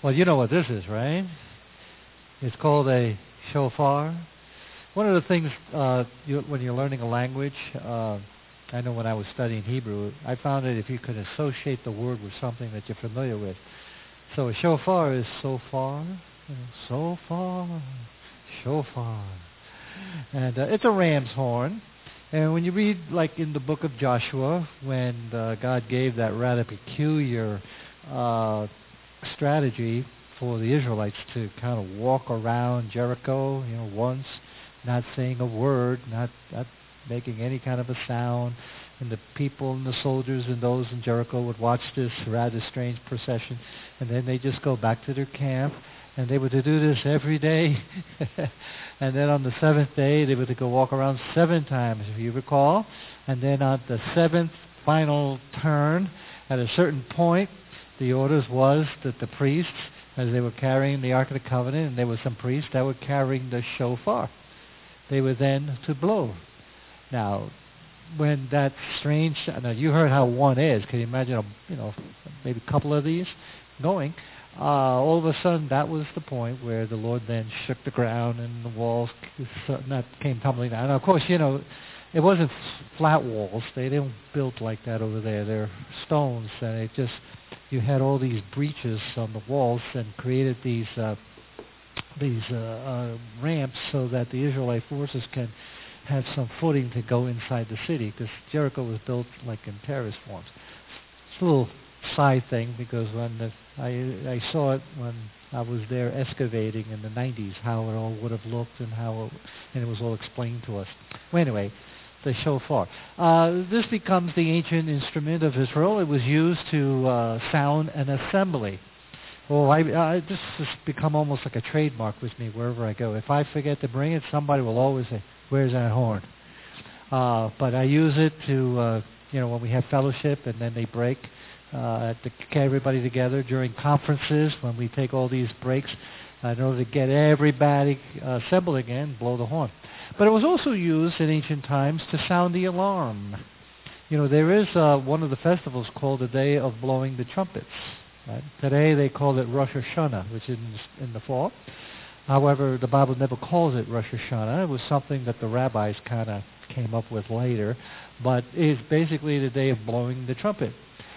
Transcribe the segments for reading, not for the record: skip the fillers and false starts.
Well, you know what this is, right? It's called a shofar. One of the things when you're learning a language, I know when I was studying Hebrew, I found that if you could associate the word with something that you're familiar with. So a shofar is so far, so far, shofar. And it's a ram's horn. And when you read, like in the book of Joshua, when God gave that rather peculiar strategy for the Israelites to kind of walk around Jericho, once, not saying a word, not making any kind of a sound, and the people and the soldiers and those in Jericho would watch this rather strange procession, and then they just go back to their camp, and they were to do this every day. And then on the seventh day, they were to go walk around 7 times, if you recall. And then on the 7th final turn, at a certain point, the orders was that the priests, as they were carrying the Ark of the Covenant, and there were some priests that were carrying the shofar, they were then to blow. Now, when that strange, now you heard how one is. Can you imagine, maybe a couple of these going? All of a sudden, that was the point where the Lord then shook the ground and the walls came tumbling down. Now, of course, it wasn't flat walls. They didn't build like that over there. They're stones, and you had all these breaches on the walls and created these ramps so that the Israelite forces can have some footing to go inside the city, because Jericho was built like in terrace forms. It's a little side thing, because when I saw it when I was there excavating in the 90s, how it all would have looked and it was all explained to us. Well, anyway, the shofar. This becomes the ancient instrument of Israel. It was used to sound an assembly. This has become almost like a trademark with me wherever I go. If I forget to bring it, somebody will always say, "Where's that horn?" But I use it to, when we have fellowship and then they break, to get everybody together during conferences, when we take all these breaks, in order to get everybody assembled again, blow the horn. But it was also used in ancient times to sound the alarm. There is one of the festivals called the Day of Blowing the Trumpets. Right? Today they call it Rosh Hashanah, which is in the fall. However, the Bible never calls it Rosh Hashanah. It was something that the rabbis kind of came up with later. But it's basically the day of blowing the trumpet.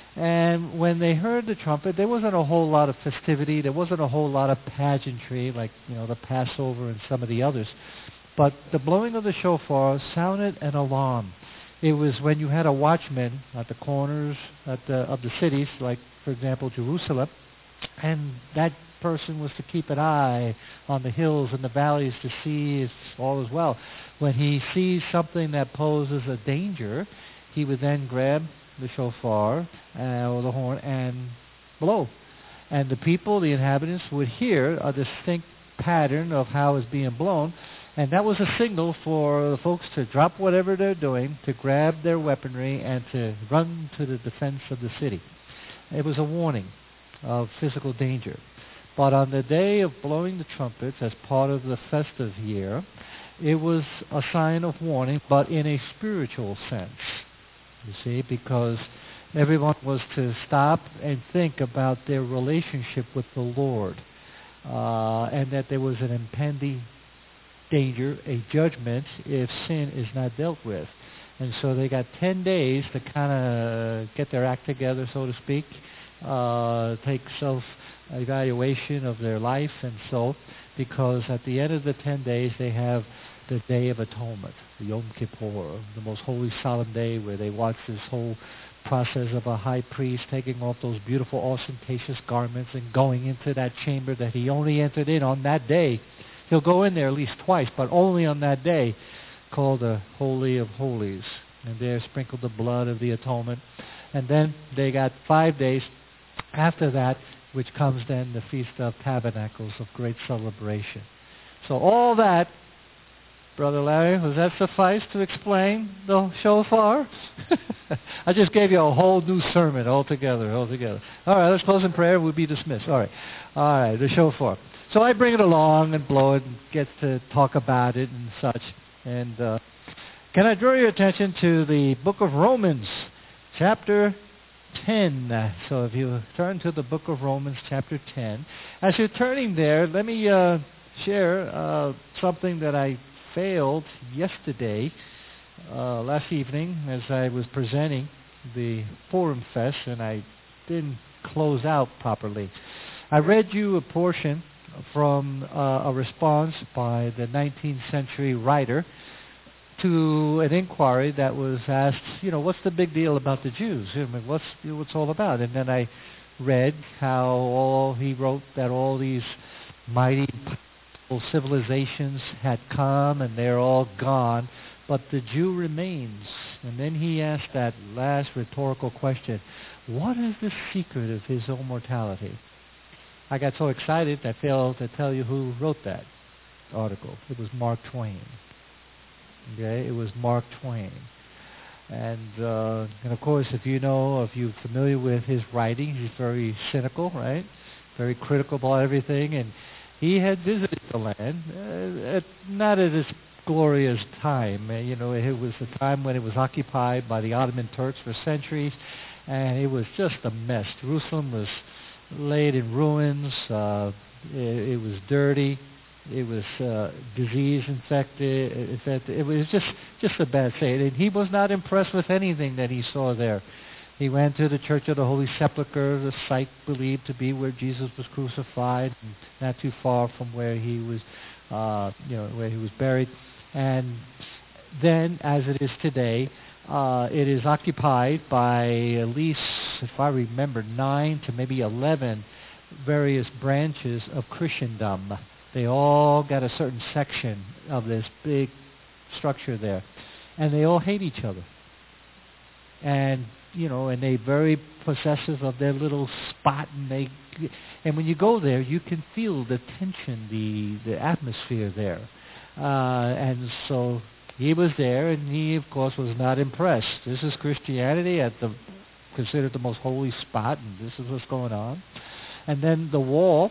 And when they heard the trumpet, there wasn't a whole lot of festivity. There wasn't a whole lot of pageantry like, the Passover and some of the others. But the blowing of the shofar sounded an alarm. It was when you had a watchman at the corners of the cities, like, for example, Jerusalem, and that person was to keep an eye on the hills and the valleys to see if all is well. When he sees something that poses a danger, he would then grab the shofar or the horn and blow. And the people, the inhabitants, would hear a distinct pattern of how it's being blown, and that was a signal for the folks to drop whatever they're doing, to grab their weaponry, and to run to the defense of the city. It was a warning of physical danger. But on the day of blowing the trumpets as part of the festive year, it was a sign of warning, but in a spiritual sense. You see, because everyone was to stop and think about their relationship with the Lord, and that there was an impending danger, a judgment, if sin is not dealt with. And so they got 10 days to kind of get their act together, so to speak, take self-evaluation of their life and so, because at the end of the 10 days they have the Day of Atonement, the Yom Kippur, the most holy solemn day where they watch this whole process of a high priest taking off those beautiful ostentatious garments and going into that chamber that he only entered in on that day. He'll go in there at least twice, but only on that day, called the Holy of Holies. And there sprinkled the blood of the atonement. And then they got 5 days after that, which comes then the Feast of Tabernacles of great celebration. So all that, Brother Larry, does that suffice to explain the shofar? I just gave you a whole new sermon altogether. All right, let's close in prayer. We'll be dismissed. All right, the shofar. So I bring it along and blow it and get to talk about it and such. And can I draw your attention to the book of Romans, chapter 10. So if you turn to the book of Romans chapter 10. As you're turning there, let me share something that I failed yesterday, last evening, as I was presenting the Forum Fest, and I didn't close out properly. I read you a portion from a response by the 19th century writer to an inquiry that was asked, what's the big deal about the Jews? What's all about? And then I read how he wrote that all these mighty civilizations had come and they're all gone, but the Jew remains. And then he asked that last rhetorical question, what is the secret of his immortality? I got so excited I failed to tell you who wrote that article. It was Mark Twain. Okay, it was Mark Twain. And of course, if you're familiar with his writing, he's very cynical, right? Very critical about everything. And he had visited the land, not at its glorious time. It was a time when it was occupied by the Ottoman Turks for centuries, and it was just a mess. Jerusalem was laid in ruins. It was dirty. It was disease infected. It was just a bad state. And he was not impressed with anything that he saw there. He went to the Church of the Holy Sepulchre, the site believed to be where Jesus was crucified, and not too far from where he was, where he was buried. And then, as it is today, it is occupied by at least, if I remember, 9 to maybe 11 various branches of Christendom. They all got a certain section of this big structure there. And they all hate each other. And, and they very possessive of their little spot. And when you go there, you can feel the tension, the atmosphere there. And so he was there, and he, of course, was not impressed. This is Christianity considered the most holy spot, and this is what's going on. And then the wall,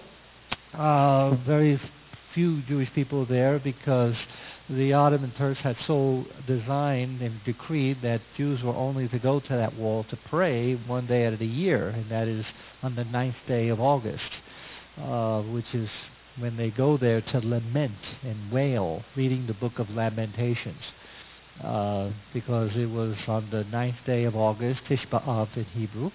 very few Jewish people there because the Ottoman Turks had so designed and decreed that Jews were only to go to that wall to pray one day out of the year, and that is on the 9th day of August, which is when they go there to lament and wail, reading the book of Lamentations, because it was on the 9th day of August, Tisha B'Av in Hebrew,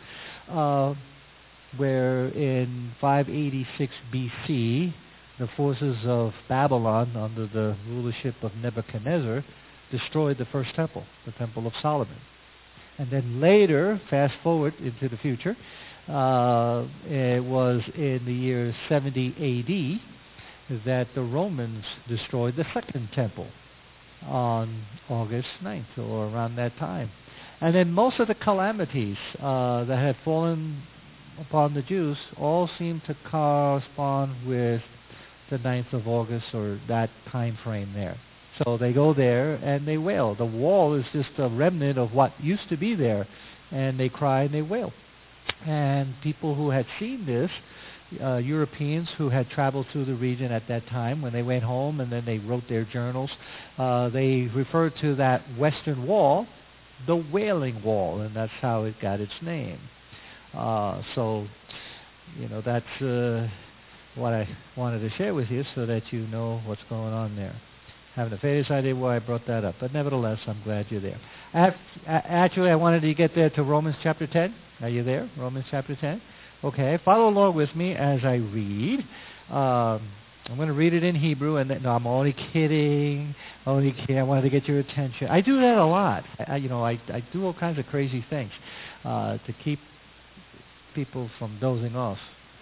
where in 586 BC, the forces of Babylon, under the rulership of Nebuchadnezzar, destroyed the first temple, the Temple of Solomon. And then later, fast forward into the future, it was in the year 70 AD that the Romans destroyed the second temple on August 9th, or around that time. And then most of the calamities that had fallen upon the Jews all seem to correspond with the 9th of August, or that time frame there. So they go there and they wail. The wall is just a remnant of what used to be there, and they cry and they wail. And people who had seen this, Europeans who had traveled through the region at that time, when they went home and then they wrote their journals, they referred to that western wall, the Wailing Wall, and that's how it got its name. So, that's what I wanted to share with you so that you know what's going on there. Haven't the faintest idea why I brought that up, but nevertheless, I'm glad you're there. Actually, I wanted to get there to Romans chapter 10. Are you there? Romans chapter 10? Okay, follow along with me as I read. I'm going to read it in Hebrew, and no, I'm only kidding. I wanted to get your attention. I do that a lot. I do all kinds of crazy things to keep people from dozing off.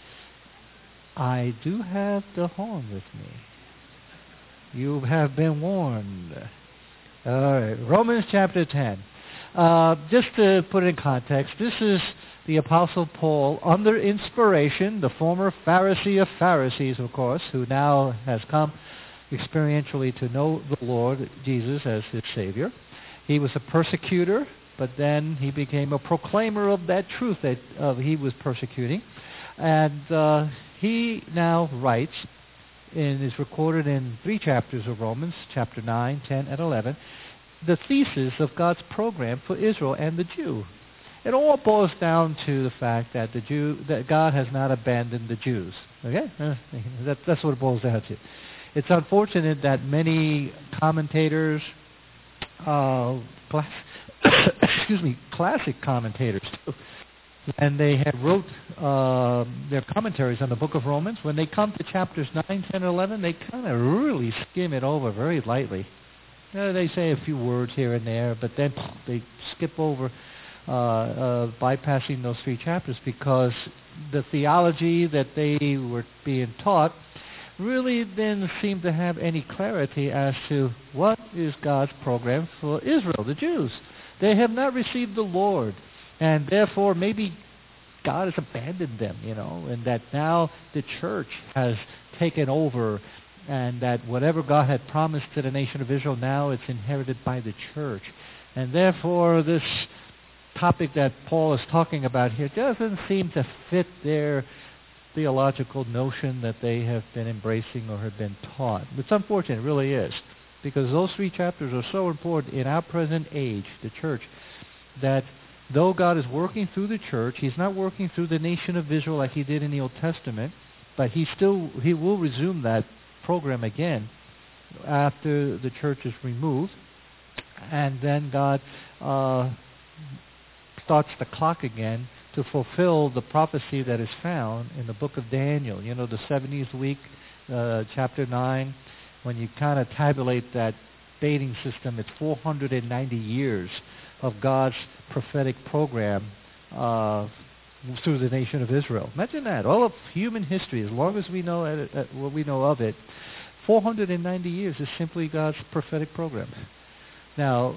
I do have the horn with me. You have been warned. All right, Romans chapter 10. Just to put it in context, this is the Apostle Paul under inspiration, the former Pharisee of Pharisees, of course, who now has come experientially to know the Lord Jesus as his Savior. He was a persecutor, but then he became a proclaimer of that truth that he was persecuting. And he now writes, and is recorded in 3 chapters of Romans, chapter 9, 10, and 11, the thesis of God's program for Israel and the Jew. It all boils down to the fact that that God has not abandoned the Jews. Okay, that's what it boils down to. It's unfortunate that many commentators, classic commentators, and they have wrote their commentaries on the book of Romans. When they come to chapters 9, 10, and 11, they kind of really skim it over very lightly. They say a few words here and there, but then they skip over bypassing those 3 chapters because the theology that they were being taught really didn't seem to have any clarity as to what is God's program for Israel, the Jews. They have not received the Lord, and therefore maybe God has abandoned them, and that now the church has taken over, and that whatever God had promised to the nation of Israel, now it's inherited by the church. And therefore this topic that Paul is talking about here doesn't seem to fit their theological notion that they have been embracing or have been taught. It's unfortunate, it really is, because those 3 chapters are so important in our present age, the church, that though God is working through the church, he's not working through the nation of Israel like he did in the Old Testament, but he will resume that program again after the church is removed, and then God starts the clock again to fulfill the prophecy that is found in the book of Daniel. The 70th week, chapter 9, when you kind of tabulate that dating system, it's 490 years of God's prophetic program through the nation of Israel. Imagine that. All of human history, as long as we know what we know of it, 490 years is simply God's prophetic program. Now,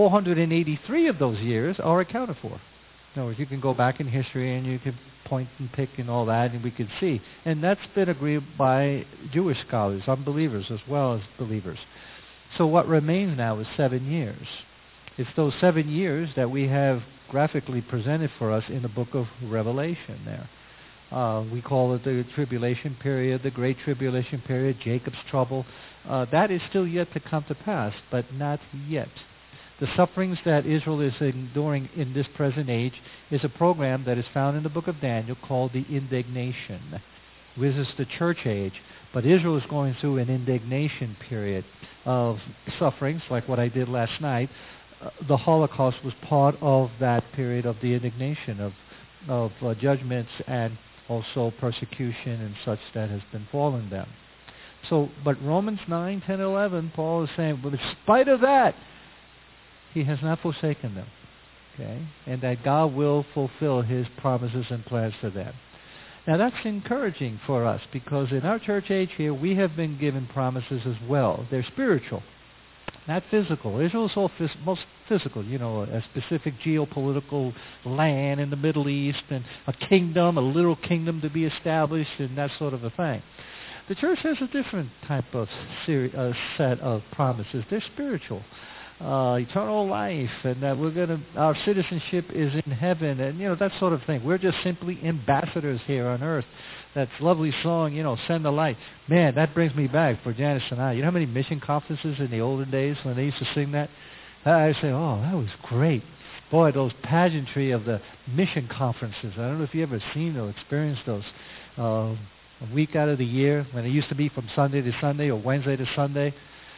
483 of those years are accounted for. In other words, you can go back in history and you can point and pick and all that, and we can see. And that's been agreed by Jewish scholars, unbelievers as well as believers. So what remains now is 7 years. It's those 7 years that we have graphically presented for us in the book of Revelation there. We call it the tribulation period, the great tribulation period, Jacob's trouble. That is still yet to come to pass, but not yet. The sufferings that Israel is enduring in this present age is a program that is found in the book of Daniel called the indignation. This is the church age, but Israel is going through an indignation period of sufferings, like what I did last night. The Holocaust was part of that period of the indignation of judgments and also persecution and such that has been fallen them. So, but Romans 9, 10, 11, Paul is saying, but in spite of that, he has not forsaken them, okay? And that God will fulfill his promises and plans for them. Now that's encouraging for us because in our church age here, we have been given promises as well. They're spiritual, not physical. Israel is all most physical, a specific geopolitical land in the Middle East and a kingdom, a little kingdom to be established and that sort of a thing. The church has a different type of set of promises. They're spiritual. Eternal life, and that our citizenship is in heaven, and that sort of thing. We're just simply ambassadors here on earth. That lovely song, Send the Light. Man, that brings me back for Janice and I. You know how many mission conferences in the olden days when they used to sing that? I say, oh, that was great. Boy, those pageantry of the mission conferences. I don't know if you ever seen or experienced those. A week out of the year when it used to be from Sunday to Sunday or Wednesday to Sunday,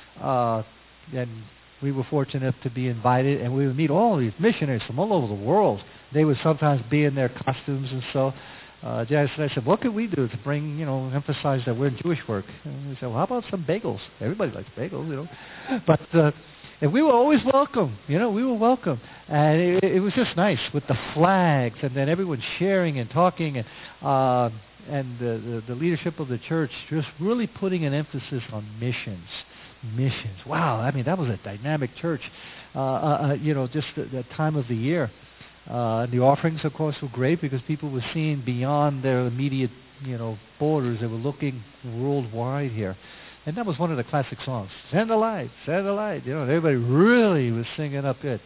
and we were fortunate enough to be invited, and we would meet all of these missionaries from all over the world. They would sometimes be in their costumes and so. Janice and I said, what can we do to bring, emphasize that we're in Jewish work? And we said, well, how about some bagels? Everybody likes bagels, But and we were always welcome, we were welcome. And it was just nice with the flags and then everyone sharing and talking and the leadership of the church just really putting an emphasis on missions. Wow, I mean, that was a dynamic church, just the time of the year. The offerings, of course, were great because people were seeing beyond their immediate, borders. They were looking worldwide here. And that was one of the classic songs. Send the light, send the light. Everybody really was singing up good.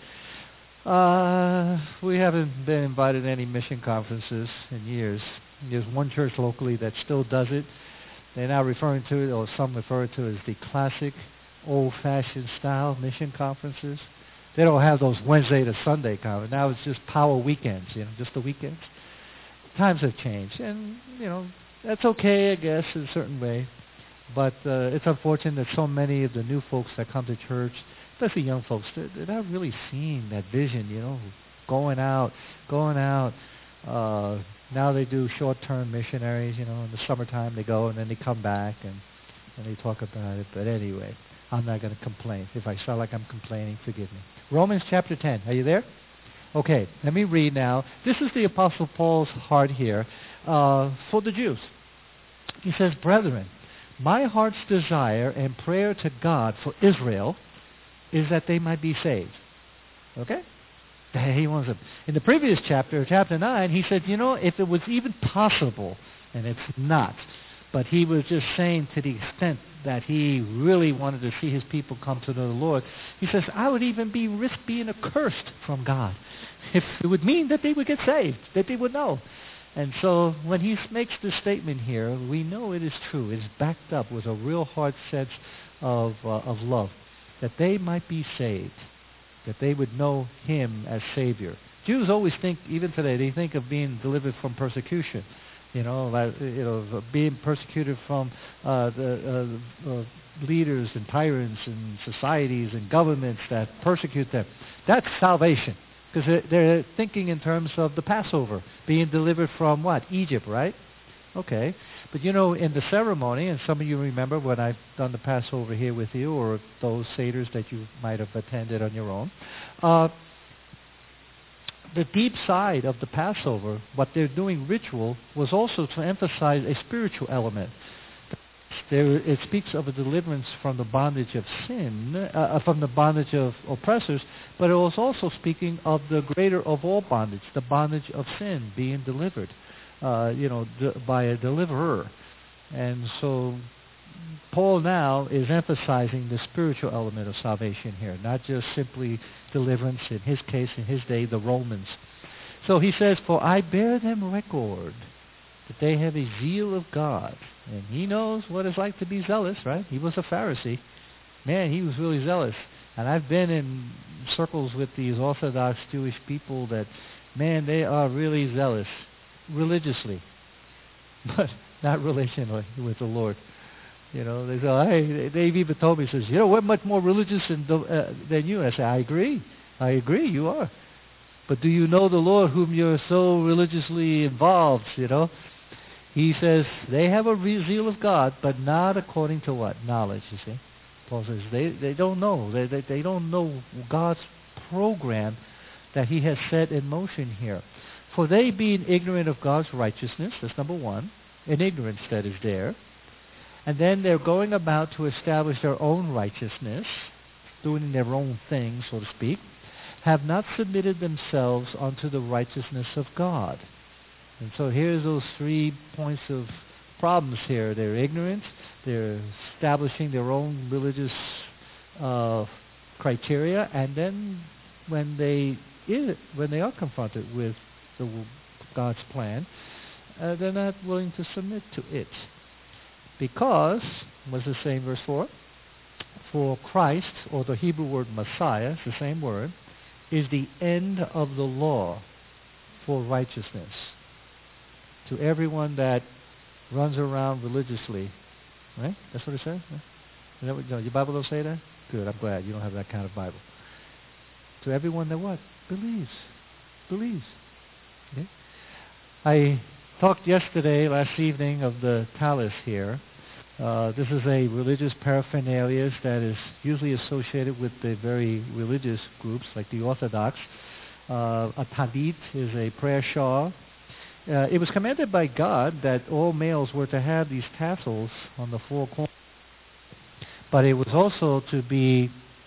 We haven't been invited to any mission conferences in years. There's one church locally that still does it. They're now referring to it, or some refer to it as the classic, old-fashioned style mission conferences. They don't have those Wednesday to Sunday kind of. Now it's just power weekends, just the weekends. Times have changed, and, that's okay, I guess, in a certain way. But it's unfortunate that so many of the new folks that come to church, especially young folks, they're not really seeing that vision, going out. Now they do short-term missionaries, in the summertime they go and then they come back and they talk about it. But anyway, I'm not going to complain. If I sound like I'm complaining, forgive me. Romans chapter 10. Are you there? Okay, let me read now. This is the Apostle Paul's heart here for the Jews. He says, "Brethren, my heart's desire and prayer to God for Israel is that they might be saved." Okay? He wants them. In the previous chapter, chapter 9, he said, if it was even possible, and it's not, but he was just saying to the extent that he really wanted to see his people come to know the Lord, he says, I would even risk being accursed from God if it would mean that they would get saved, that they would know. And so when he makes this statement here, we know it is true. It is backed up with a real hard sense of love, that they might be saved, that they would know him as Savior. Jews always think, even today, they think of being delivered from persecution. Being persecuted from the leaders and tyrants and societies and governments that persecute them. That's salvation, because they're thinking in terms of the Passover, being delivered from what? Egypt, right? Okay. But in the ceremony, and some of you remember when I've done the Passover here with you, or those Seders that you might have attended on your own, the deep side of the Passover, what they're doing ritual, was also to emphasize a spiritual element. It speaks of a deliverance from the bondage of sin, from the bondage of oppressors, but it was also speaking of the greater of all bondage, the bondage of sin, being delivered. By a deliverer. And so Paul now is emphasizing the spiritual element of salvation here, not just simply deliverance, in his case, in his day, the Romans. So he says, "For I bear them record that they have a zeal of God." And he knows what it's like to be zealous, right? He was a Pharisee. Man, he was really zealous. And I've been in circles with these Orthodox Jewish people that, man, they are really zealous. Religiously, but not relationally with the Lord. They say, they've even told me, says, we're much more religious than you. I say, I agree, you are. But do you know the Lord whom you're so religiously involved, He says, they have a zeal of God, but not according to what? Knowledge, you see. Paul says, they don't know. They don't know God's program that he has set in motion here. For they being ignorant of God's righteousness, that's number one, an ignorance that is there. And then they're going about to establish their own righteousness, doing their own thing, so to speak, have not submitted themselves unto the righteousness of God. And so here's those 3 points of problems here. They're ignorant, they're establishing their own religious criteria, and then when they are confronted with God's plan, they're not willing to submit to it. Because, what's the same verse 4? For Christ, or the Hebrew word Messiah, it's the same word, is the end of the law for righteousness. To everyone that runs around religiously. Right? That's what it says? Is that what, your Bible don't say that? Good, I'm glad you don't have that kind of Bible. To everyone that what? Believes. Okay? I talked last evening, of the tallis here. This is a religious paraphernalia that is usually associated with the very religious groups, like the Orthodox. A talit is a prayer shawl. It was commanded by God that all males were to have these tassels on the 4 corners. But it was also to be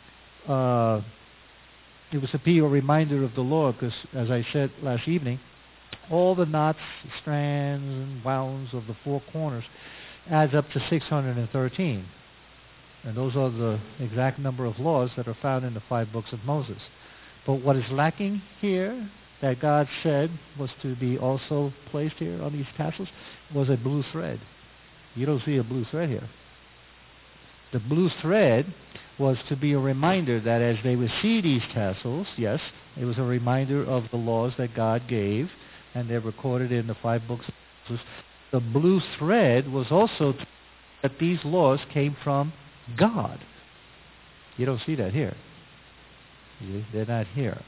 a reminder of the Lord, because as I said last evening, all the knots, strands, and wounds of the 4 corners adds up to 613. And those are the exact number of laws that are found in the 5 books of Moses. But what is lacking here, that God said was to be also placed here on these tassels, was a blue thread. You don't see a blue thread here. The blue thread was to be a reminder that as they would see these tassels, yes, it was a reminder of the laws that God gave, and they're recorded in the 5 books of Moses. The blue thread was also that these laws came from God. You don't see that here. They're not here.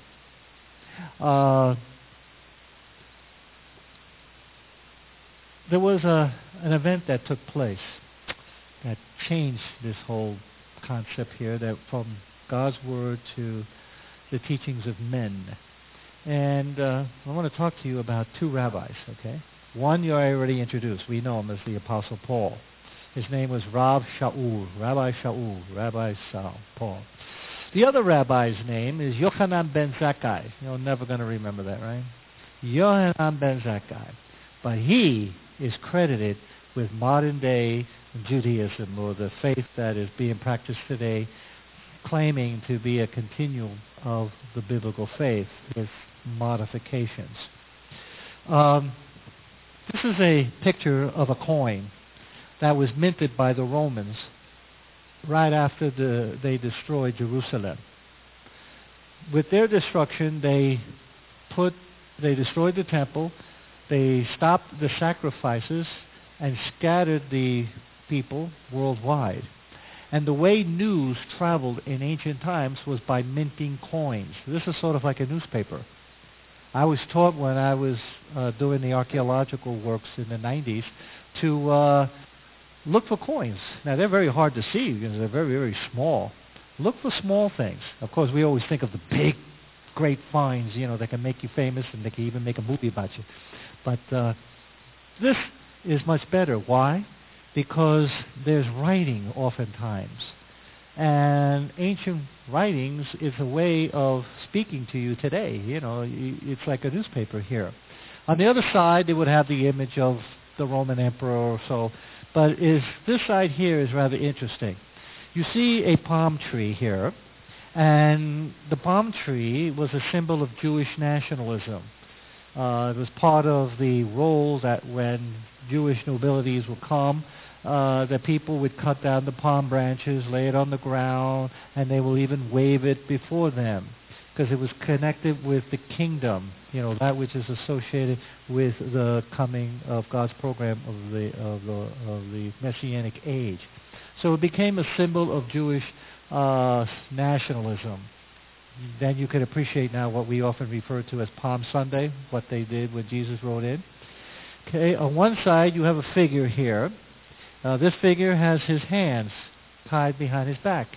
There was an event that took place that changed this whole concept here, that from God's Word to the teachings of men. And I want to talk to you about 2 rabbis, okay? One you already introduced. We know him as the Apostle Paul. His name was Rabbi Shaul, Paul. The other rabbi's name is Yochanan ben Zakkai. You're never going to remember that, right? Yochanan ben Zakkai. But he is credited with modern-day Judaism, or the faith that is being practiced today, claiming to be a continuum of the biblical faith with modifications. This is a picture of a coin that was minted by the Romans right after they destroyed Jerusalem. With their destruction, they destroyed the temple, they stopped the sacrifices, and scattered the people worldwide. And the way news traveled in ancient times was by minting coins. This is sort of like a newspaper. I was taught when I was doing the archaeological works in the 90s to look for coins. Now, they're very hard to see because they're very, very small. Look for small things. Of course, we always think of the big, great finds, that can make you famous and they can even make a movie about you. But this is much better. Why? Because there's writing oftentimes. And ancient writings is a way of speaking to you today. It's like a newspaper here. On the other side, they would have the image of the Roman emperor or so. But this side here is rather interesting. You see a palm tree here, and the palm tree was a symbol of Jewish nationalism. It was part of the role that when Jewish nobilities would come, that people would cut down the palm branches, lay it on the ground, and they will even wave it before them because it was connected with the kingdom, that which is associated with the coming of God's program of the Messianic age. So it became a symbol of Jewish nationalism. Then you can appreciate now what we often refer to as Palm Sunday, what they did when Jesus rode in. Okay, on one side you have a figure here. This figure has his hands tied behind his back,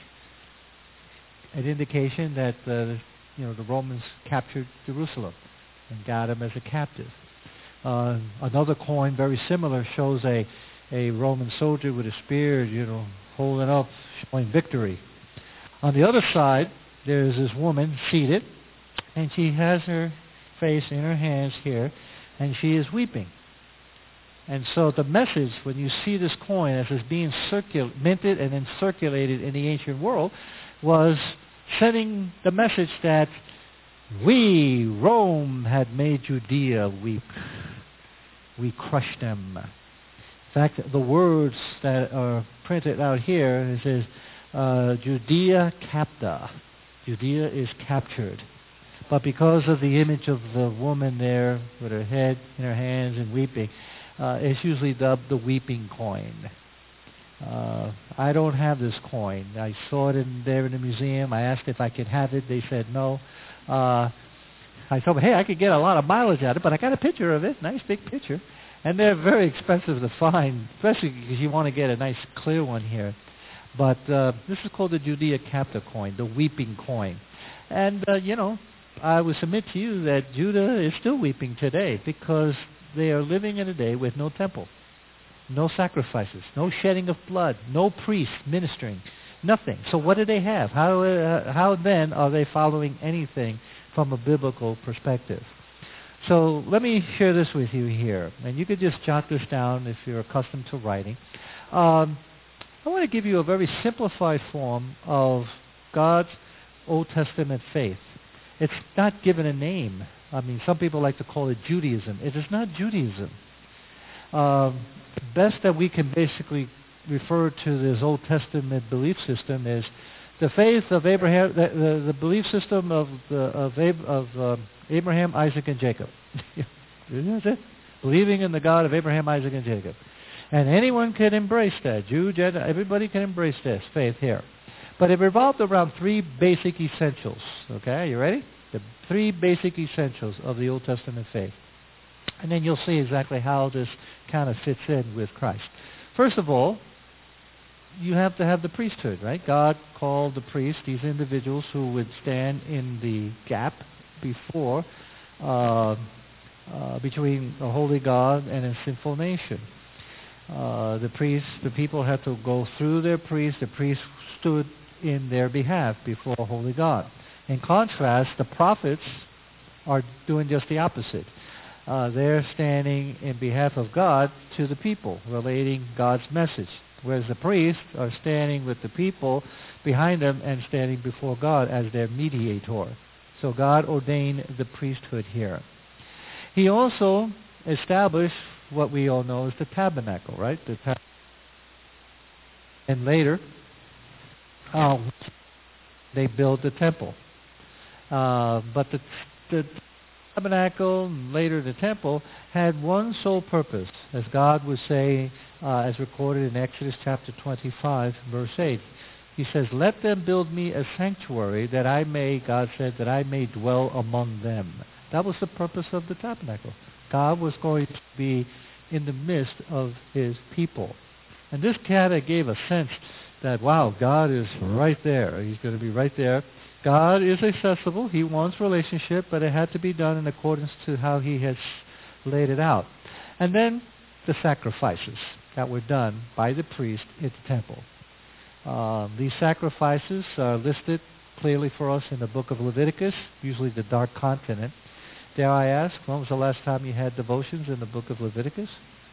an indication that the Romans captured Jerusalem and got him as a captive. Another coin very similar shows a Roman soldier with a spear, holding up, showing victory. On the other side, there's this woman seated, and she has her face in her hands here, and she is weeping. And so the message, when you see this coin as it's being minted and then circulated in the ancient world, was sending the message that we, Rome, had made Judea weep. We crushed them. In fact, the words that are printed out here, it says, Judea capta. Judea is captured. But because of the image of the woman there with her head in her hands and weeping, it's usually dubbed the weeping coin. I don't have this coin. I saw it there in the museum. I asked if I could have it. They said no. I told them, hey, I could get a lot of mileage out of it, but I got a picture of it, nice big picture. And they're very expensive to find, especially because you want to get a nice clear one here. But this is called the Judea capta coin, the weeping coin. And, I would submit to you that Judah is still weeping today because they are living in a day with no temple, no sacrifices, no shedding of blood, no priests ministering, nothing. So what do they have? How then are they following anything from a biblical perspective? So let me share this with you here, and you could just jot this down if you're accustomed to writing. I want to give you a very simplified form of God's Old Testament faith. It's not given a name. Some people like to call it Judaism. It is not Judaism. Best that we can basically refer to this Old Testament belief system is The faith of Abraham, the belief system of Abraham, Isaac, and Jacob. Isn't it? Believing in the God of Abraham, Isaac, and Jacob. And anyone can embrace that. Jew, Gentile, everybody can embrace this faith here. But it revolved around three basic essentials. Okay, you ready? The three basic essentials of the Old Testament faith. And then you'll see exactly how this kind of fits in with Christ. First of all, you have to have the priesthood, right? God called the priests, these individuals who would stand in the gap before, between a holy God and a sinful nation. The people had to go through their priest. The priest stood in their behalf before a holy God. In contrast, the prophets are doing just the opposite. They're standing in behalf of God to the people, relating God's message. Whereas the priests are standing with the people behind them and standing before God as their mediator. So God ordained the priesthood here. He also established what we all know as the tabernacle, right? And later, they built the temple. But the tabernacle, and later the temple, had one sole purpose, as God would say, as recorded in Exodus chapter 25, verse 8. He says, "Let them build me a sanctuary that I may," God said, "that I may dwell among them." That was the purpose of the tabernacle. God was going to be in the midst of his people. And this kind of gave a sense that, wow, God is right there. He's going to be right there. God is accessible. He wants relationship, but it had to be done in accordance to how he has laid it out. And then the sacrifices that were done by the priest at the temple. These sacrifices are listed clearly for us in the book of Leviticus, usually the Dark Continent. Dare I ask, when was the last time you had devotions in the book of Leviticus?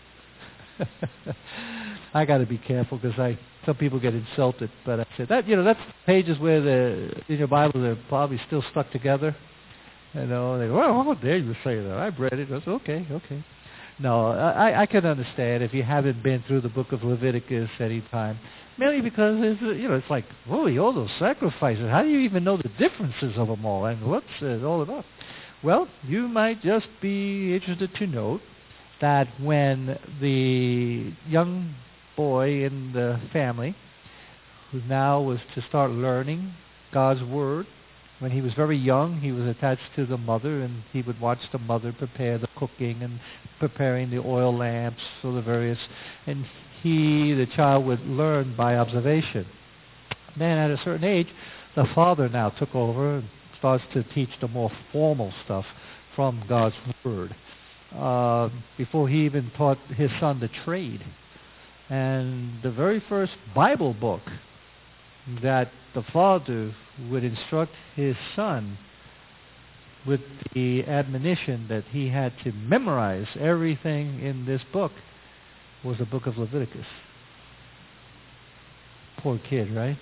I got to be careful because some people get insulted, but I said that that's pages where in your Bible they're probably still stuck together. They go, well, how dare you say that? I've read it. I said, okay. No, I can understand if you haven't been through the book of Leviticus any time, mainly because it's like, holy, all those sacrifices. How do you even know the differences of them all and what's it all about? Well, you might just be interested to note that when the young boy in the family, who now was to start learning God's Word, when he was very young, he was attached to the mother, and he would watch the mother prepare the cooking and preparing the oil lamps for the various, and the child, would learn by observation. Then at a certain age, the father now took over and starts to teach the more formal stuff from God's Word. Before he even taught his son the trade. And the very first Bible book that the father would instruct his son with the admonition that he had to memorize everything in this book was the book of Leviticus. Poor kid, right?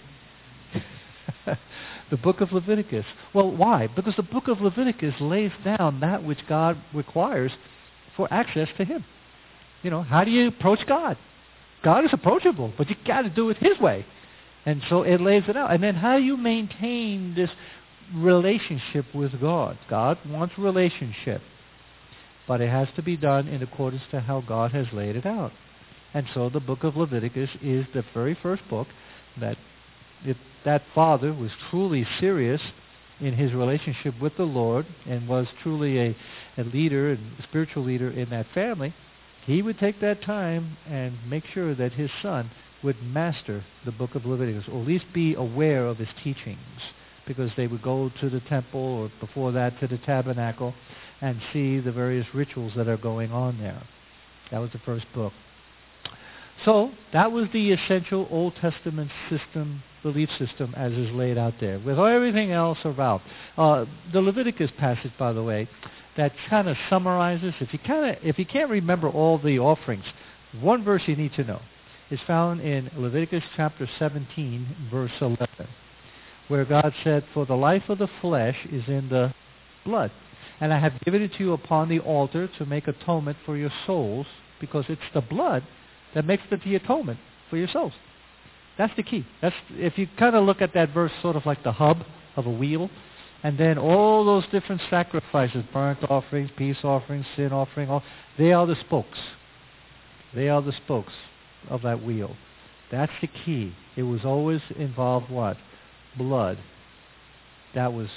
The book of Leviticus. Well, why? Because the book of Leviticus lays down that which God requires for access to him. How do you approach God? God is approachable, but you got to do it his way. And so it lays it out. And then how do you maintain this relationship with God? God wants relationship, but it has to be done in accordance to how God has laid it out. And so the book of Leviticus is the very first book that if that father was truly serious in his relationship with the Lord and was truly a leader, a spiritual leader in that family, he would take that time and make sure that his son would master the book of Leviticus, or at least be aware of his teachings, because they would go to the temple, or before that to the tabernacle, and see the various rituals that are going on there. That was the first book. So that was the essential Old Testament system, belief system, as is laid out there, with everything else around. The Leviticus passage, by the way, that kind of summarizes, if you can't remember all the offerings, one verse you need to know is found in Leviticus chapter 17, verse 11, where God said, "For the life of the flesh is in the blood, and I have given it to you upon the altar to make atonement for your souls," because it's the blood that makes the atonement for your souls. That's the key. That's if you kind of look at that verse sort of like the hub of a wheel, and then all those different sacrifices, burnt offerings, peace offerings, sin offering, they are the spokes. They are the spokes of that wheel. That's the key. It was always involved what? Blood. That was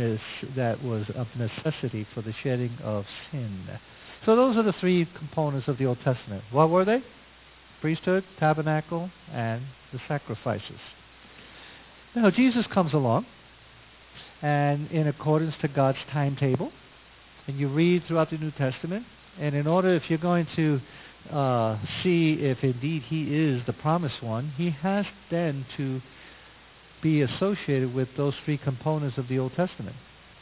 of necessity for the shedding of sin. So those are the three components of the Old Testament. What were they? Priesthood, tabernacle, and the sacrifices. Now Jesus comes along, and in accordance to God's timetable, and you read throughout the New Testament, and in order, if you're going to see if indeed he is the promised one, he has then to be associated with those three components of the Old Testament,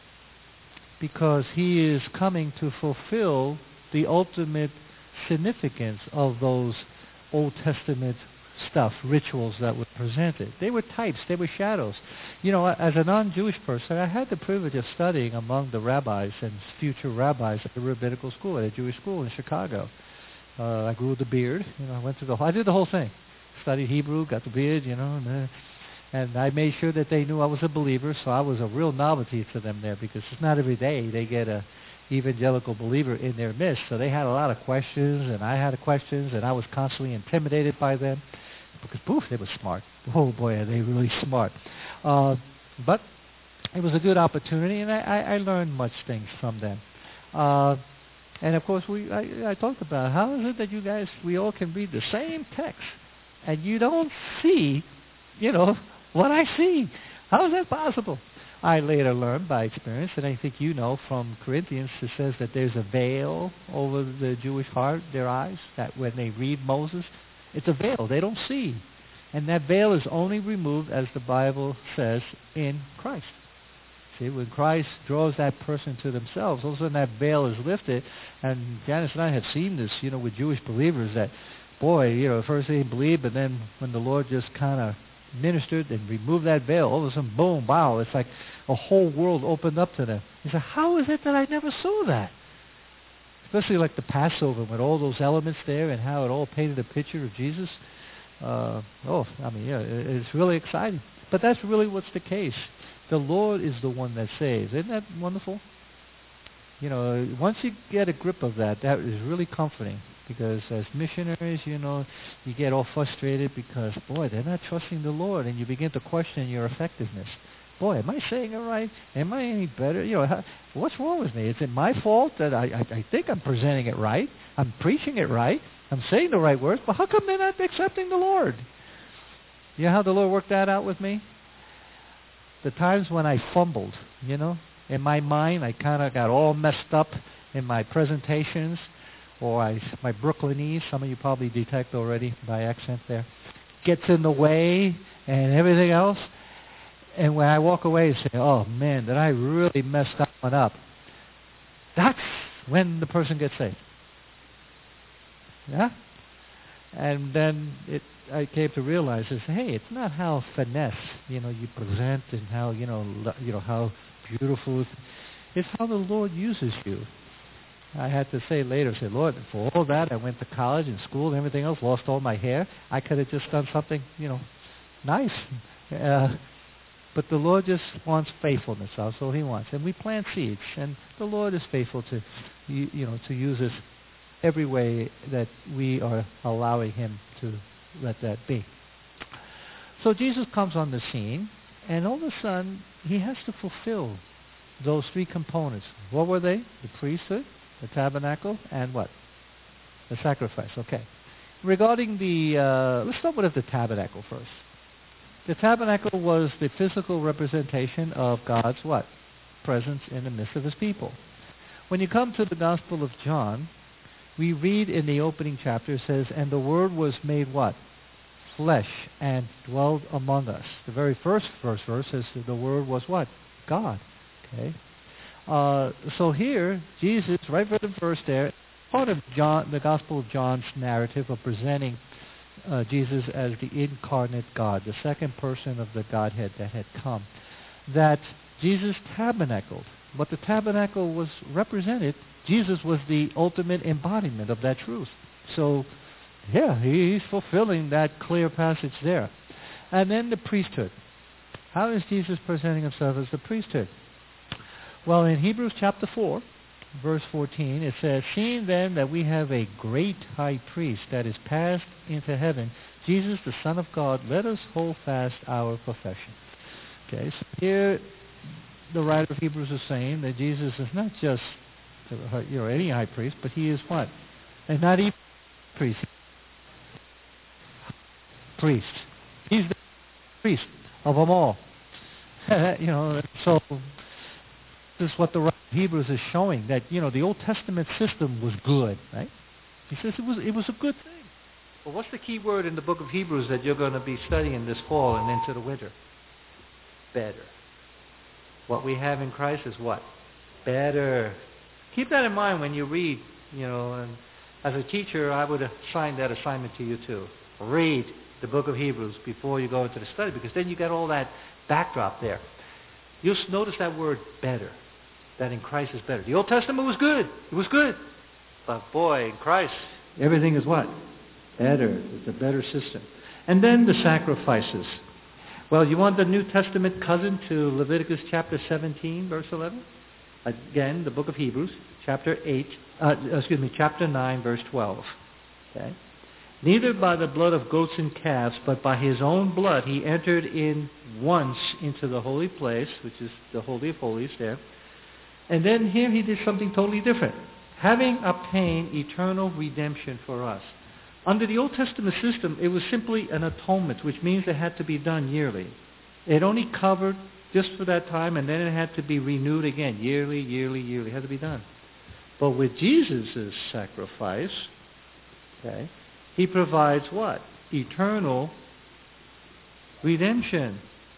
because he is coming to fulfill the ultimate significance of those Old Testament stuff, rituals that were presented. They were types, they were shadows. You know, as a non-Jewish person, I had the privilege of studying among the rabbis and future rabbis at the rabbinical school, at a Jewish school in Chicago. I grew the beard. You know, I did the whole thing. Studied Hebrew, got the beard, you know, and I made sure that they knew I was a believer, so I was a real novelty to them there, because it's not every day they get a evangelical believer in their midst. So they had a lot of questions, and I had questions, and I was constantly intimidated by them, because poof, they were smart. Oh boy, are they really smart. But it was a good opportunity, and I learned much things from them. And of course, I talked about how is it that we all can read the same text, and you don't see, you know, what I see. How is that possible? I later learned by experience, and I think you know from Corinthians, it says that there's a veil over the Jewish heart, their eyes, that when they read Moses, it's a veil. They don't see. And that veil is only removed, as the Bible says, in Christ. See, when Christ draws that person to themselves, all of a sudden that veil is lifted. And Janice and I have seen this, you know, with Jewish believers that, boy, you know, first they believed, but then when the Lord just kind of ministered and removed that veil, all of a sudden, boom, wow, it's like a whole world opened up to them. He said, how is it that I never saw that? Especially like the Passover with all those elements there and how it all painted a picture of Jesus. It's really exciting. But that's really what's the case. The Lord is the one that saves. Isn't that wonderful? You know, once you get a grip of that, that is really comforting. Because as missionaries, you know, you get all frustrated because, boy, they're not trusting the Lord, and you begin to question your effectiveness. Boy, am I saying it right? Am I any better? You know, what's wrong with me? Is it my fault that I think I'm presenting it right? I'm preaching it right. I'm saying the right words, but how come they're not accepting the Lord? You know how the Lord worked that out with me? The times when I fumbled, you know, in my mind, I kind of got all messed up in my presentations, or my Brooklynese, some of you probably detect already by accent there, gets in the way and everything else. And when I walk away and say, oh man, did I really mess that one up? That's when the person gets saved. Yeah? And then I came to realize is, hey, it's not how finesse, you know, you present and how, you know how beautiful. It's how the Lord uses you. I had to say later, say, Lord, for all that, I went to college and school and everything else, lost all my hair. I could have just done something, you know, nice. But the Lord just wants faithfulness. That's all He wants. And we plant seeds, and the Lord is faithful to, you know, to use us every way that we are allowing Him to let that be. So Jesus comes on the scene, and all of a sudden, He has to fulfill those three components. What were they? The priesthood, the tabernacle, and what? The sacrifice. Okay. Regarding let's start with the tabernacle first. The tabernacle was the physical representation of God's what? Presence in the midst of His people. When you come to the Gospel of John, we read in the opening chapter, it says, and the Word was made what? Flesh, and dwelled among us. The very first verse says the Word was what? God. Okay. So here, Jesus, right from the verse there, part of John, the Gospel of John's narrative of presenting Jesus as the incarnate God, the second person of the Godhead that had come, that Jesus tabernacled. But the tabernacle was represented. Jesus was the ultimate embodiment of that truth. So, yeah, He's fulfilling that clear passage there. And then the priesthood. How is Jesus presenting himself as the priesthood? Well, in Hebrews chapter 4, verse 14, it says, "Seeing then that we have a great high priest that is passed into heaven, Jesus, the Son of God, let us hold fast our profession." Okay, so here the writer of Hebrews is saying that Jesus is not just any high priest, but he is what? And not even priest. Priest. He's the priest of them all. So this is what the writer of Hebrews is showing, that the Old Testament system was good, right? He says it was a good thing. Well, what's the key word in the book of Hebrews that you're going to be studying this fall and into the winter? Better. What we have in Christ is what? Better. Keep that in mind when you read, and as a teacher, I would assign that assignment to you too. Read the book of Hebrews before you go into the study, because then you get all that backdrop there. You'll notice that word better, that in Christ is better. The Old Testament was good. It was good. But boy, in Christ, everything is what? Better. It's a better system. And then the sacrifices. Well, you want the New Testament cousin to Leviticus chapter 17, verse 11? Again, the book of Hebrews, chapter 9, verse 12. Okay? "Neither by the blood of goats and calves, but by his own blood he entered in once into the holy place," which is the Holy of Holies there. And then here he did something totally different. "Having obtained eternal redemption for us." Under the Old Testament system, it was simply an atonement, which means it had to be done yearly. It only covered just for that time, and then it had to be renewed again, yearly. It had to be done. But with Jesus' sacrifice, okay, he provides what? Eternal redemption.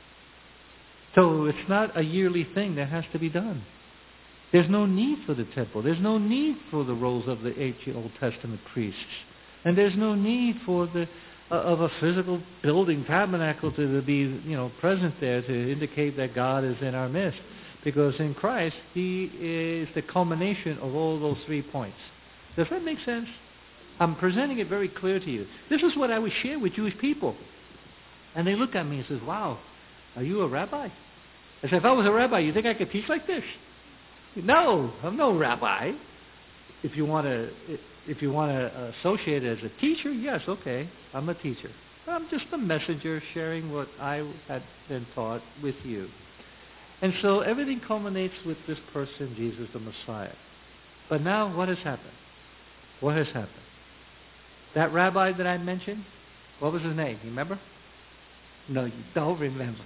So it's not a yearly thing that has to be done. There's no need for the temple. There's no need for the roles of the ancient Old Testament priests. And there's no need for of a physical building, tabernacle, to be present there to indicate that God is in our midst. Because in Christ, he is the culmination of all those 3 points. Does that make sense? I'm presenting it very clear to you. This is what I would share with Jewish people. And they look at me and says, "Wow, are you a rabbi?" I said, "If I was a rabbi, you think I could teach like this?" No, I'm no rabbi. If you want to associate it as a teacher, yes, okay, I'm a teacher. I'm just a messenger sharing what I had been taught with you. And so everything culminates with this person, Jesus the Messiah. But now what has happened? What has happened? That rabbi that I mentioned, what was his name? You remember? No, you don't remember.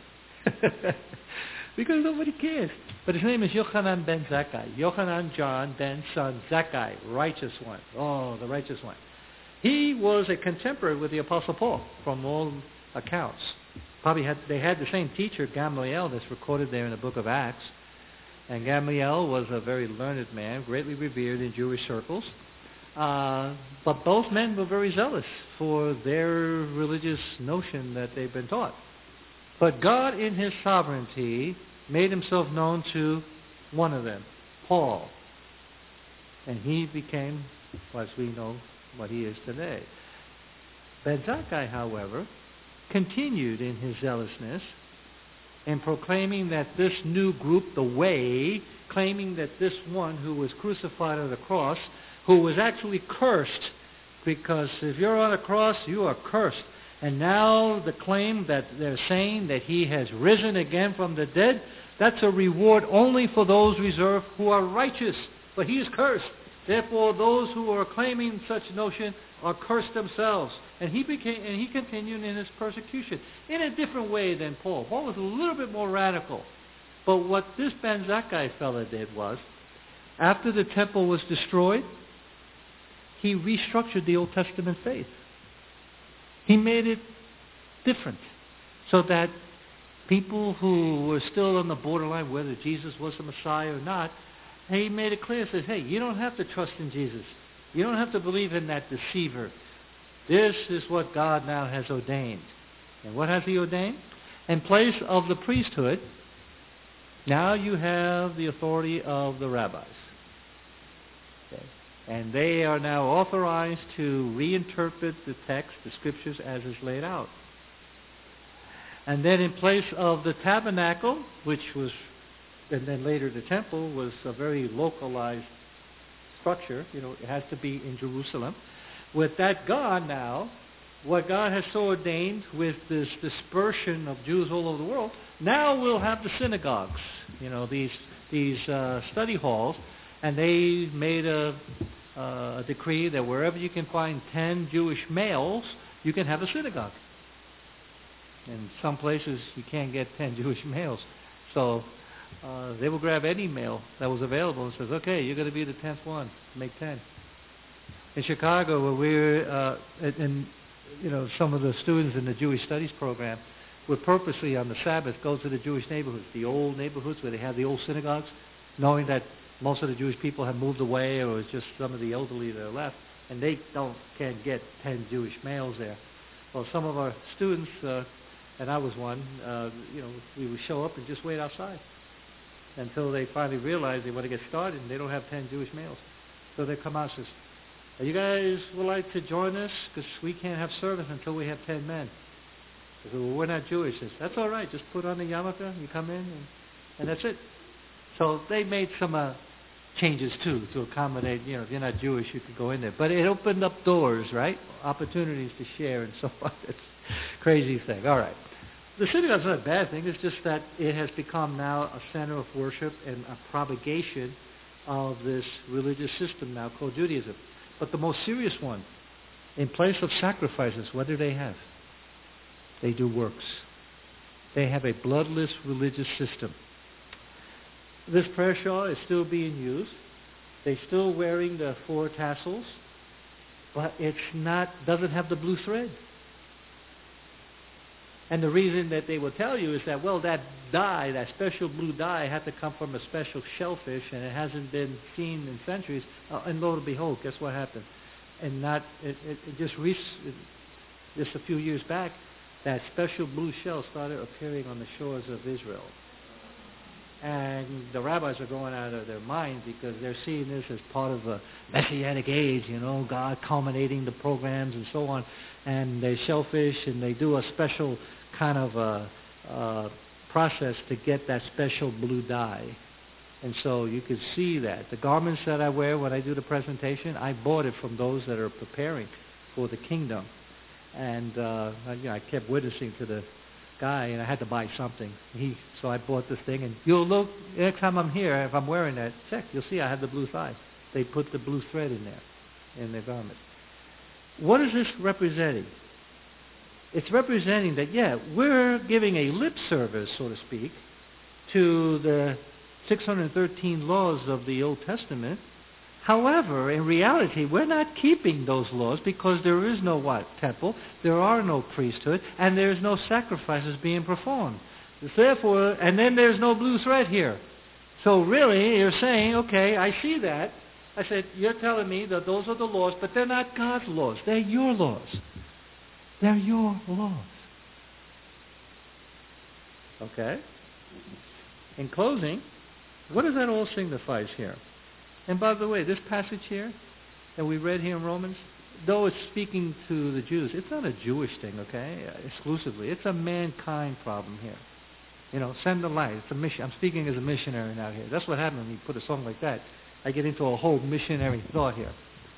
Because nobody cares. But his name is Yochanan ben Zakkai. Yochanan John ben son Zakkai, righteous one. Oh, the righteous one. He was a contemporary with the Apostle Paul from all accounts. They had the same teacher, Gamaliel, that's recorded there in the book of Acts. And Gamaliel was a very learned man, greatly revered in Jewish circles. But both men were very zealous for their religious notion that they've been taught. But God, in his sovereignty, made himself known to one of them, Paul. And he became, as we know, what he is today. Ben Zakkai, however, continued in his zealousness in proclaiming that this new group, the Way, claiming that this one who was crucified on the cross, who was actually cursed, because if you're on a cross, you are cursed. And now the claim that they're saying that he has risen again from the dead, that's a reward only for those reserved who are righteous. But he is cursed. Therefore, those who are claiming such notion are cursed themselves. And he continued in his persecution in a different way than Paul. Paul was a little bit more radical. But what this Ben Zakkai fella did was, after the temple was destroyed, he restructured the Old Testament faith. He made it different so that people who were still on the borderline whether Jesus was the Messiah or not, he made it clear, says, hey, you don't have to trust in Jesus. You don't have to believe in that deceiver. This is what God now has ordained. And what has he ordained? In place of the priesthood, now you have the authority of the rabbis. Okay. And they are now authorized to reinterpret the text, the scriptures, as is laid out. And then in place of the tabernacle, which was, and then later the temple, was a very localized structure. It has to be in Jerusalem. With that gone now, what God has so ordained with this dispersion of Jews all over the world, now we'll have the synagogues, these study halls, and they made a decree that wherever you can find 10 Jewish males, you can have a synagogue. In some places you can't get 10 Jewish males. So they will grab any male that was available and says, okay, you're going to be the 10th one. Make 10. In Chicago, where we're, some of the students in the Jewish Studies program would purposely on the Sabbath go to the Jewish neighborhoods, the old neighborhoods where they have the old synagogues, knowing that most of the Jewish people have moved away or it's just some of the elderly that are left, and they can't get 10 Jewish males there. Well, some of our students, and I was one, we would show up and just wait outside until they finally realize they want to get started and they don't have 10 Jewish males. So they come out and says, you guys would like to join us? Because we can't have service until we have 10 men. I said, well, we're not Jewish. I said, that's all right. Just put on the yarmulke, you come in, and that's it. So they made some changes, too, to accommodate, if you're not Jewish, you could go in there. But it opened up doors, right? Opportunities to share and so on. It's a crazy thing. All right. The synagogue's not a bad thing. It's just that it has become now a center of worship and a propagation of this religious system now called Judaism. But the most serious one, in place of sacrifices, what do they have? They do works. They have a bloodless religious system. This prayer shawl is still being used. They're still wearing the 4 tassels, but doesn't have the blue thread. And the reason that they will tell you is that, well, that dye, that special blue dye, had to come from a special shellfish, and it hasn't been seen in centuries. And lo and behold, guess what happened? And just a few years back, that special blue shell started appearing on the shores of Israel. And the rabbis are going out of their mind because they're seeing this as part of a messianic age, God culminating the programs and so on. And they shellfish, and they do a special kind of process to get that special blue dye. And so you can see that. The garments that I wear when I do the presentation, I bought it from those that are preparing for the kingdom. And I kept witnessing to the guy, and I had to buy something. So I bought this thing, and you'll look, next time I'm here, if I'm wearing that, check, you'll see I have the blue thigh. They put the blue thread in there, in their garment. What is this representing? It's representing that, we're giving a lip service, so to speak, to the 613 laws of the Old Testament. However, in reality, we're not keeping those laws because there is no temple, there are no priesthood, and there's no sacrifices being performed. Therefore, and then there's no blue thread here. So really, you're saying, okay, I see that. I said, you're telling me that those are the laws, but they're not God's laws. They're your laws. They're your laws. Okay? In closing, what does that all signifies here? And by the way, this passage here that we read here in Romans, though it's speaking to the Jews, it's not a Jewish thing, okay, exclusively. It's a mankind problem here. Send the light. It's a mission. I'm speaking as a missionary now here. That's what happens when you put a song like that. I get into a whole missionary thought here.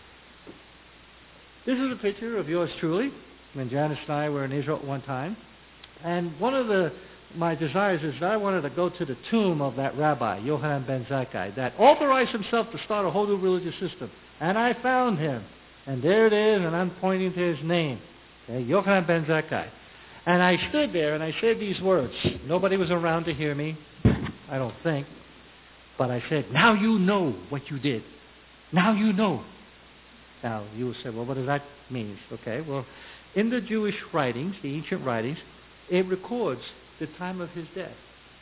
This is a picture of yours truly when Janice and I were in Israel at one time. And one of my desires is that I wanted to go to the tomb of that rabbi, Yochanan ben Zakkai, that authorized himself to start a whole new religious system. And I found him. And there it is, and I'm pointing to his name, okay, Yochanan ben Zakkai. And I stood there and I said these words. Nobody was around to hear me, I don't think. But I said, now you know what you did. Now you know. Now you will say, well, what does that mean? Okay, well, in the Jewish writings, the ancient writings, it records the time of his death.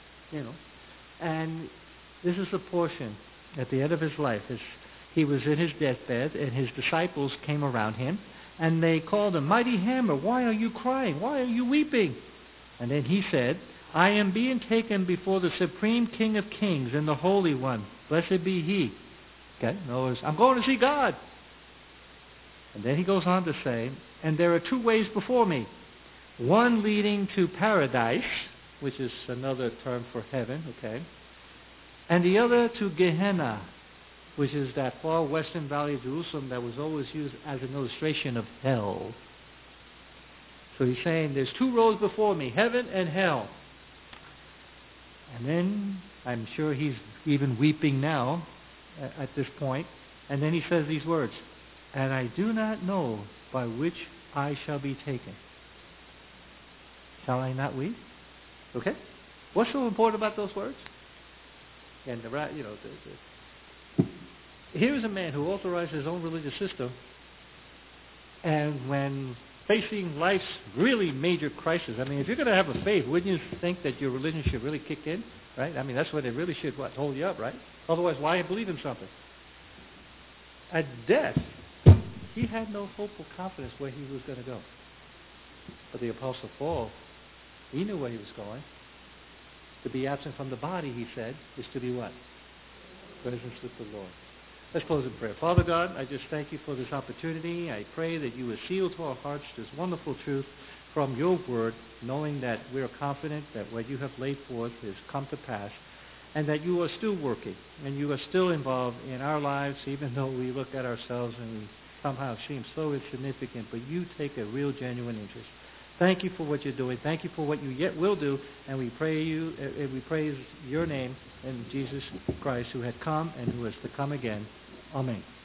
And this is the portion at the end of his life. He was in his deathbed, and his disciples came around him, and they called him, Mighty Hammer, why are you crying? Why are you weeping? And then he said, I am being taken before the Supreme King of Kings and the Holy One. Blessed be He. Okay, in other words, I'm going to see God. And then he goes on to say, and there are 2 ways before me. one leading to paradise, which is another term for heaven, okay, and the other to Gehenna, which is that far western valley of Jerusalem that was always used as an illustration of hell. So he's saying there's two roads before me, heaven and hell. And then I'm sure he's even weeping now at this point. And then he says these words, and I do not know by which I shall be taken. Shall I not weep? Okay? What's so important about those words? And here's a man who authorized his own religious system, and when facing life's really major crisis, I mean, if you're going to have a faith, wouldn't you think that your religion should really kick in, right? I mean, that's what it really should, hold you up, right? Otherwise, why believe in something? At death, he had no hope or confidence where he was going to go. But the Apostle Paul, he knew where he was going. To be absent from the body, he said, is to be what? Presence with the Lord. Let's close in prayer. Father God, I just thank you for this opportunity. I pray that you would seal to our hearts this wonderful truth from your word, knowing that we are confident that what you have laid forth has come to pass, and that you are still working, and you are still involved in our lives, even though we look at ourselves and we somehow seem so insignificant, but you take a real, genuine interest. Thank you for what you're doing. Thank you for what you yet will do, and we praise your name in Jesus Christ, who had come and who is to come again. Amen.